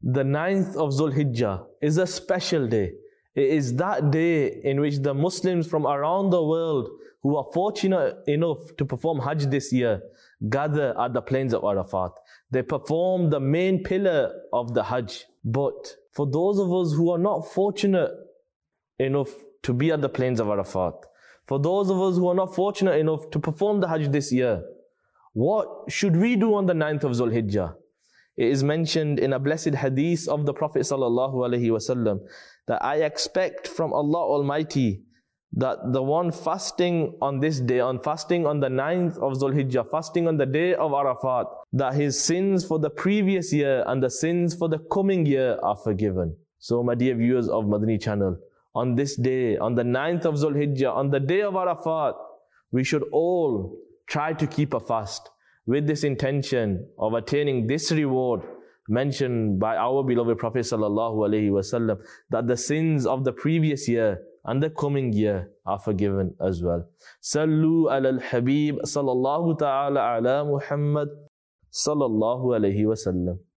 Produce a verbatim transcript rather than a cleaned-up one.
The ninth of Dhul Hijjah is a special day. It is that day in which the Muslims from around the world who are fortunate enough to perform Hajj this year gather at the plains of Arafat. They perform the main pillar of the Hajj. But for those of us who are not fortunate enough to be at the plains of Arafat, for those of us who are not fortunate enough to perform the Hajj this year, what should we do on the ninth of Dhul Hijjah? It is mentioned in a blessed hadith of the Prophet sallallahu alaihi wasallam that I expect from Allah Almighty that the one fasting on this day, on fasting on the ninth of Dhul Hijjah, fasting on the day of Arafat, that his sins for the previous year and the sins for the coming year are forgiven. So my dear viewers of Madani channel, on this day, on the ninth of Dhul Hijjah, on the day of Arafat, we should all try to keep a fast with this intention of attaining this reward mentioned by our beloved Prophet sallallahu alaihi wasallam, that the sins of the previous year and the coming year are forgiven as well. Sallu ala al-Habib sallallahu ta'ala ala Muhammad sallallahu alaihi wasallam.